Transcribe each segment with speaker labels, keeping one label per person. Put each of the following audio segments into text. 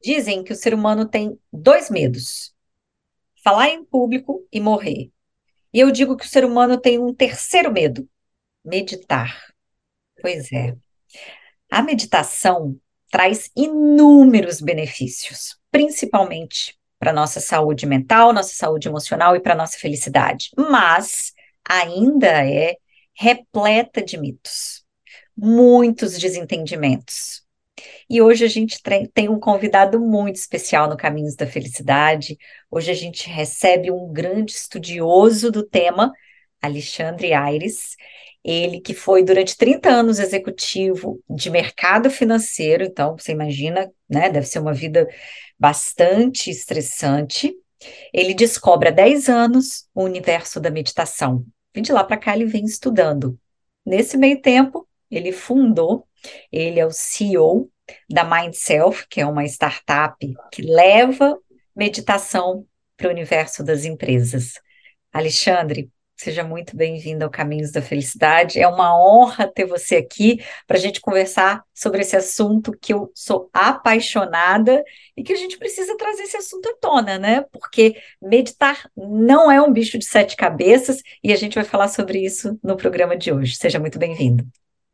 Speaker 1: Dizem que o ser humano tem dois medos: falar em público e morrer. E eu digo que o ser humano tem um terceiro medo: meditar. Pois é. A meditação traz inúmeros benefícios, principalmente para nossa saúde mental, nossa saúde emocional e para nossa felicidade, mas ainda é repleta de mitos, muitos desentendimentos. E hoje a gente tem um convidado muito especial no Caminhos da Felicidade. Hoje a gente recebe um grande estudioso do tema, Alexandre Aires. Ele que foi durante 30 anos executivo de mercado financeiro, então você imagina, né? Deve ser uma vida bastante estressante. Ele descobre há 10 anos o universo da meditação. E de lá para cá ele vem estudando. Nesse meio tempo, ele é o CEO da Mind Self, que é uma startup que leva meditação para o universo das empresas. Alexandre, seja muito bem-vindo ao Caminhos da Felicidade. É uma honra ter você aqui para a gente conversar sobre esse assunto que eu sou apaixonada e que a gente precisa trazer esse assunto à tona, né? Porque meditar não é um bicho de sete cabeças e a gente vai falar sobre isso no programa de hoje. Seja muito bem-vindo.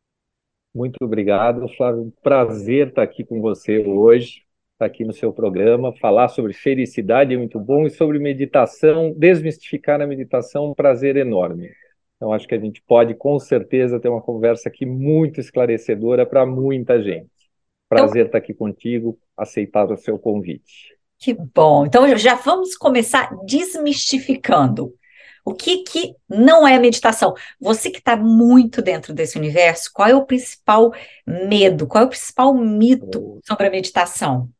Speaker 2: Muito obrigado, Flávio. Prazer estar aqui com você hoje, estar aqui no seu programa. Falar sobre felicidade é muito bom e sobre meditação, desmistificar a meditação, é um prazer enorme. Então, acho que a gente pode, com certeza, ter uma conversa aqui muito esclarecedora para muita gente.
Speaker 1: Então,
Speaker 2: Prazer estar aqui contigo, aceitar o seu convite.
Speaker 1: que bom. Então, já vamos começar desmistificando. O que que não é meditação? Você que está muito dentro desse universo, qual é o principal medo? Qual é o principal mito sobre a meditação?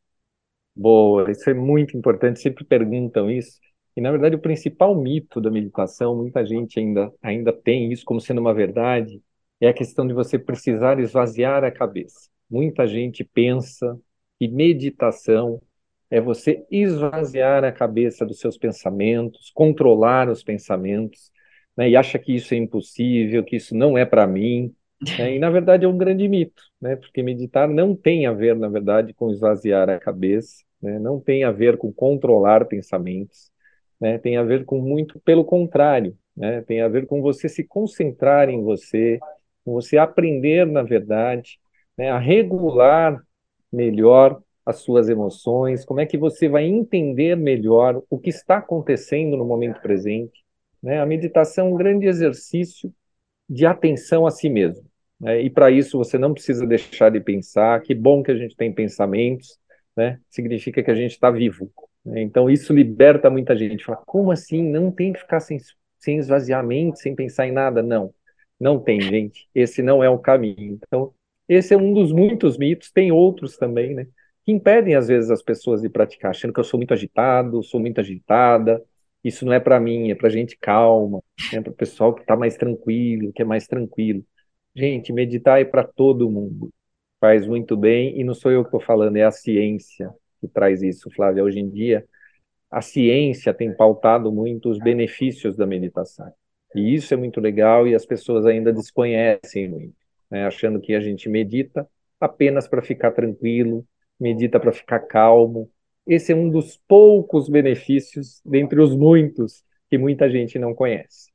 Speaker 2: Boa, isso é muito importante, sempre perguntam isso. E, na verdade, o principal mito da meditação, muita gente ainda tem isso como sendo uma verdade, é a questão de você precisar esvaziar a cabeça. Muita gente pensa que meditação é você esvaziar a cabeça dos seus pensamentos, controlar os pensamentos, né? E acha que isso é impossível, que isso não é para mim, né? E, na verdade, é um grande mito, né? Porque meditar não tem a ver, na verdade, com esvaziar a cabeça, né? Não tem a ver com controlar pensamentos, né? Tem a ver com muito pelo contrário, né? Tem a ver com você se concentrar em você, com você aprender, na verdade, né, a regular melhor as suas emoções, como é que você vai entender melhor o que está acontecendo no momento presente, né? A meditação é um grande exercício de atenção a si mesmo, né? E para isso você não precisa deixar de pensar. Que bom que a gente tem pensamentos, né? Significa que a gente está vivo, né? Então isso liberta muita gente. Fala, como assim? Não tem que ficar sem esvaziar a mente, sem pensar em nada? Não, não tem, gente. Esse não é o caminho. Então, esse é um dos muitos mitos. Tem outros também, né? Que impedem às vezes as pessoas de praticar, achando que eu sou muito agitado, sou muito agitada. Isso não é para mim, é para gente calma, né, para o pessoal que está mais tranquilo, que é mais tranquilo. Gente, meditar é para todo mundo. Faz muito bem, e não sou eu que estou falando, é a ciência que traz isso, Flávia. Hoje em dia, a ciência tem pautado muito os benefícios da meditação. E isso é muito legal e as pessoas ainda desconhecem muito, né, achando que a gente medita apenas para ficar tranquilo, medita para ficar calmo. Esse é um dos poucos benefícios, dentre os muitos, que muita gente não conhece.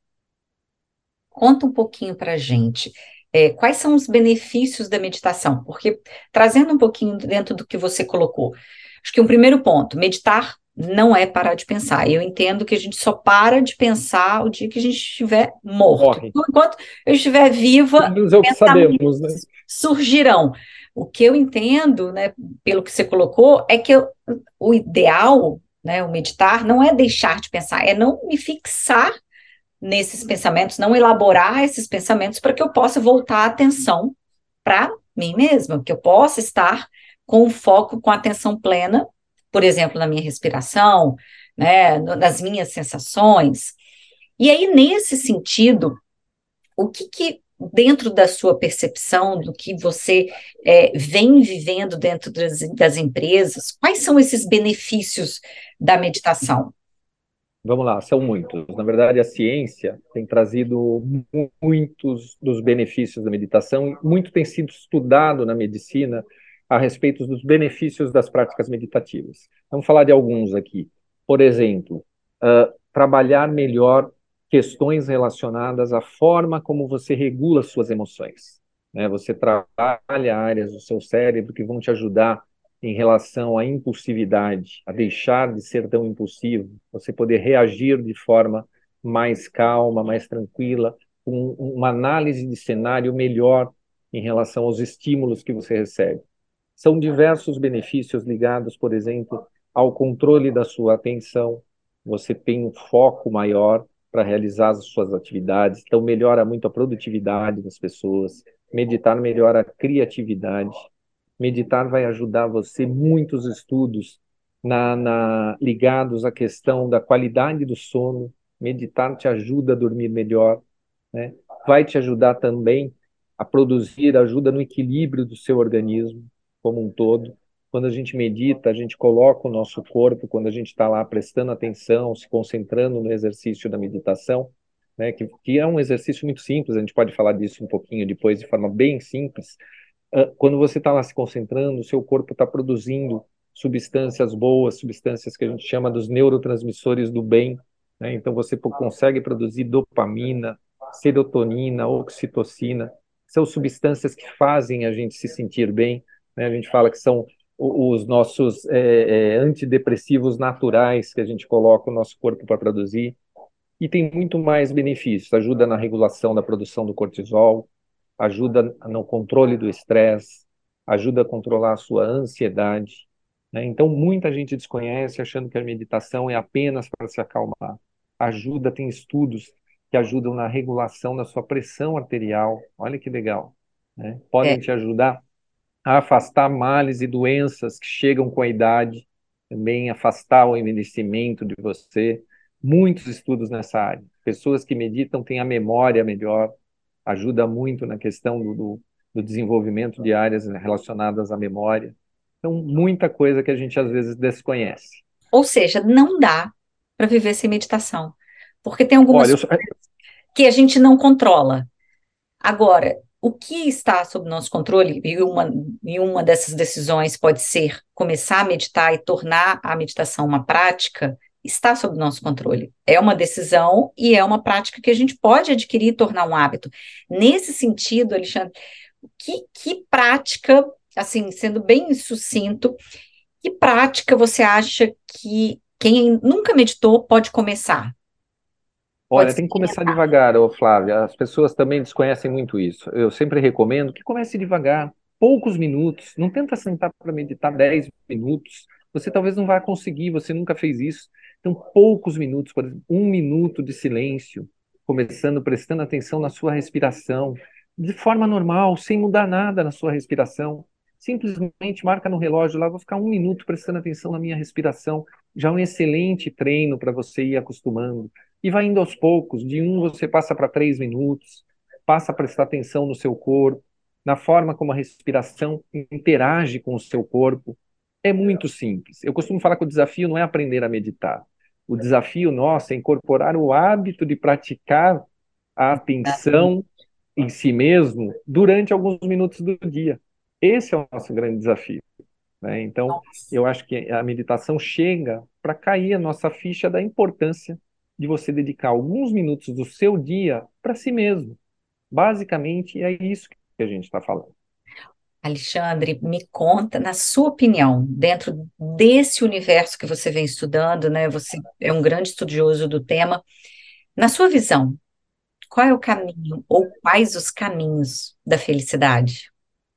Speaker 1: Conta um pouquinho para a gente. Quais são os benefícios da meditação? Porque, trazendo um pouquinho dentro do que você colocou, acho que um primeiro ponto: meditar não é parar de pensar. Eu entendo que a gente só para de pensar o dia que a gente estiver morto.
Speaker 2: Morre.
Speaker 1: Então, enquanto eu estiver
Speaker 2: Pelo
Speaker 1: viva,
Speaker 2: menos é o que sabemos, né?
Speaker 1: pensamentos surgirão. O que eu entendo, né, pelo que você colocou, é que o ideal, né, o meditar, não é deixar de pensar, é não me fixar nesses pensamentos, não elaborar esses pensamentos para que eu possa voltar a atenção para mim mesma, que eu possa estar com o foco, com a atenção plena, por exemplo, na minha respiração, né, nas minhas sensações. E aí, nesse sentido, o que que dentro da sua percepção, do que você vem vivendo dentro das empresas, quais são esses benefícios da meditação?
Speaker 2: Vamos lá, são muitos. Na verdade, a ciência tem trazido muitos dos benefícios da meditação, muito tem sido estudado na medicina a respeito dos benefícios das práticas meditativas. Vamos falar de alguns aqui. Por exemplo, trabalhar melhor questões relacionadas à forma como você regula suas emoções, né? Você trabalha áreas do seu cérebro que vão te ajudar em relação à impulsividade, a deixar de ser tão impulsivo, você poder reagir de forma mais calma, mais tranquila, com uma análise de cenário melhor em relação aos estímulos que você recebe. São diversos benefícios ligados, por exemplo, ao controle da sua atenção. Você tem um foco maior para realizar as suas atividades, então melhora muito a produtividade das pessoas. Meditar melhora a criatividade. Meditar vai ajudar você, muitos estudos ligados à questão da qualidade do sono. Meditar te ajuda a dormir melhor, né? Vai te ajudar também a produzir, ajuda no equilíbrio do seu organismo como um todo. Quando a gente medita, a gente coloca o nosso corpo, quando a gente está lá prestando atenção, se concentrando no exercício da meditação, né, que é um exercício muito simples, a gente pode falar disso um pouquinho depois de forma bem simples. Quando você está lá se concentrando, o seu corpo está produzindo substâncias boas, substâncias que a gente chama dos neurotransmissores do bem, né? Então você consegue produzir dopamina, serotonina, oxitocina, são substâncias que fazem a gente se sentir bem, né? A gente fala que são os nossos antidepressivos naturais que a gente coloca o nosso corpo para produzir, e tem muito mais benefícios. Ajuda na regulação da produção do cortisol, ajuda no controle do estresse, ajuda a controlar a sua ansiedade, né? Então, muita gente desconhece, achando que a meditação é apenas para se acalmar. Ajuda, tem estudos que ajudam na regulação da sua pressão arterial. Olha que legal, né?
Speaker 1: É,
Speaker 2: Podem te ajudar a afastar males e doenças que chegam com a idade, também afastar o envelhecimento de você. Muitos estudos nessa área. Pessoas que meditam têm a memória melhor, ajuda muito na questão do desenvolvimento de áreas relacionadas à memória. Então, muita coisa que a gente às vezes desconhece.
Speaker 1: ou seja, não dá para viver sem meditação, porque tem algumas
Speaker 2: Olha,
Speaker 1: coisas que a gente não controla. Agora, o que está sob nosso controle, e uma dessas decisões pode ser começar a meditar e tornar a meditação uma prática, está sob nosso controle. É uma decisão e é uma prática que a gente pode adquirir e tornar um hábito. Nesse sentido, Alexandre, que prática, assim, sendo bem sucinto, que prática você acha que quem nunca meditou pode começar? Pode
Speaker 2: olha,
Speaker 1: ser.
Speaker 2: tem que começar devagar, ô Flávia. As pessoas também desconhecem muito isso. Eu sempre recomendo que comece devagar, poucos minutos. Não tenta sentar para meditar 10 minutos. Você talvez não vá conseguir, você nunca fez isso. Então, poucos minutos, por exemplo, 1 minuto de silêncio, começando prestando atenção na sua respiração, de forma normal, sem mudar nada na sua respiração. Simplesmente marca no relógio lá, vou ficar 1 minuto prestando atenção na minha respiração. Já é um excelente treino para você ir acostumando. E vai indo aos poucos, de você passa para 3 minutos, passa a prestar atenção no seu corpo, na forma como a respiração interage com o seu corpo. É muito simples. Eu costumo falar que o desafio não é aprender a meditar. O desafio nosso é incorporar o hábito de praticar a atenção em si mesmo durante alguns minutos do dia. Esse é o nosso grande desafio, né? Então, eu acho que a meditação chega para cair a nossa ficha da importância de você dedicar alguns minutos do seu dia para si mesmo. Basicamente, é isso que a gente está falando.
Speaker 1: Alexandre, me conta, na sua opinião, dentro desse universo que você vem estudando, né? Você é um grande estudioso do tema. Na sua visão, qual é o caminho ou quais os caminhos da felicidade?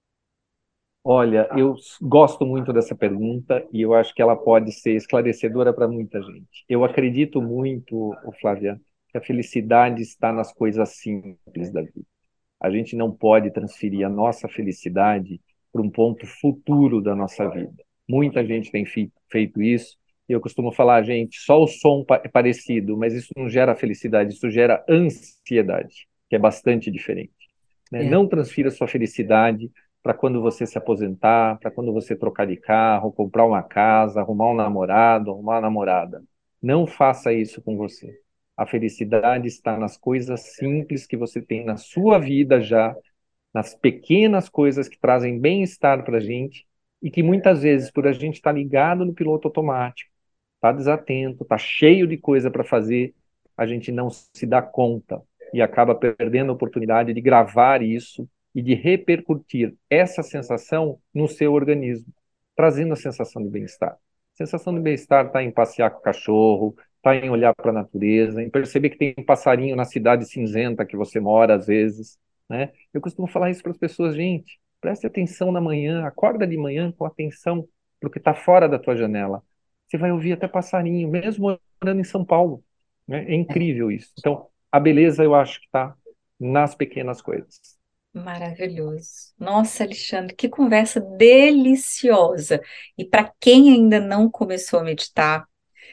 Speaker 2: Olha, eu gosto muito dessa pergunta e eu acho que ela pode ser esclarecedora para muita gente. Eu acredito muito, ô Flávia, que a felicidade está nas coisas simples da vida. A gente não pode transferir a nossa felicidade para um ponto futuro da nossa vida. Muita gente tem feito isso, e eu costumo falar, gente, só o som é parecido, mas isso não gera felicidade, isso gera ansiedade, que é bastante diferente, né?
Speaker 1: É.
Speaker 2: Não transfira sua felicidade para quando você se aposentar, para quando você trocar de carro, comprar uma casa, arrumar um namorado, arrumar uma namorada. Não faça isso com você. A felicidade está nas coisas simples que você tem na sua vida já, nas pequenas coisas que trazem bem-estar para a gente, e que muitas vezes, por a gente estar ligado no piloto automático, tá desatento, tá cheio de coisa para fazer, a gente não se dá conta e acaba perdendo a oportunidade de gravar isso e de repercutir essa sensação no seu organismo, trazendo a sensação de bem-estar. A sensação de bem-estar está em passear com o cachorro, está em olhar para a natureza, em perceber que tem um passarinho na cidade cinzenta que você mora às vezes, né? Eu costumo falar isso para as pessoas, gente, preste atenção na manhã, acorda de manhã com atenção para o que está fora da tua janela. Você vai ouvir até passarinho, mesmo morando em São Paulo, né? É incrível isso. Então, a beleza eu acho que está nas pequenas coisas.
Speaker 1: Maravilhoso. Nossa, Alexandre, que conversa deliciosa. E para quem ainda não começou a meditar,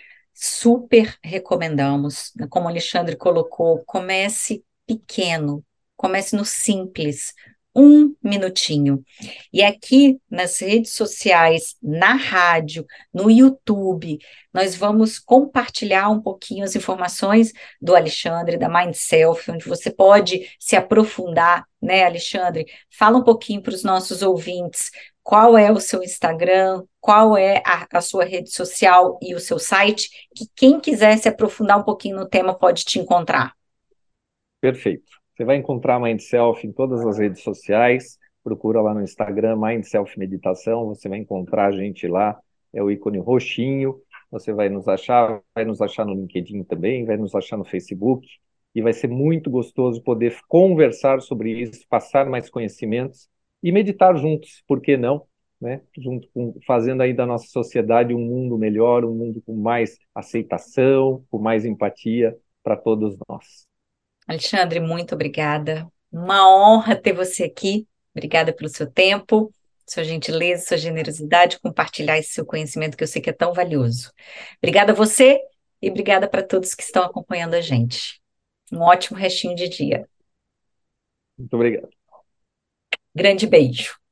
Speaker 1: super recomendamos. Como o Alexandre colocou, comece pequeno, comece no simples, 1 minutinho. E aqui nas redes sociais, na rádio, no YouTube, nós vamos compartilhar um pouquinho as informações do Alexandre, da Mind Self, onde você pode se aprofundar, né, Alexandre? Fala um pouquinho para os nossos ouvintes qual é o seu Instagram, qual é a sua rede social e o seu site, que quem quiser se aprofundar um pouquinho no tema pode te encontrar.
Speaker 2: Perfeito. Você vai encontrar Mind Self em todas as redes sociais. Procura lá no Instagram, Mind Self Meditação. Você vai encontrar a gente lá. É o ícone roxinho. Você vai nos achar no LinkedIn também, vai nos achar no Facebook. E vai ser muito gostoso poder conversar sobre isso, passar mais conhecimentos e meditar juntos, por que não? Né? Junto com, fazendo aí da nossa sociedade um mundo melhor, um mundo com mais aceitação, com mais empatia para todos nós.
Speaker 1: Alexandre, muito obrigada. Uma honra ter você aqui. Obrigada pelo seu tempo, sua gentileza, sua generosidade, compartilhar esse seu conhecimento que eu sei que é tão valioso. Obrigada a você e obrigada para todos que estão acompanhando a gente. Um ótimo restinho de dia.
Speaker 2: Muito obrigado.
Speaker 1: Grande beijo.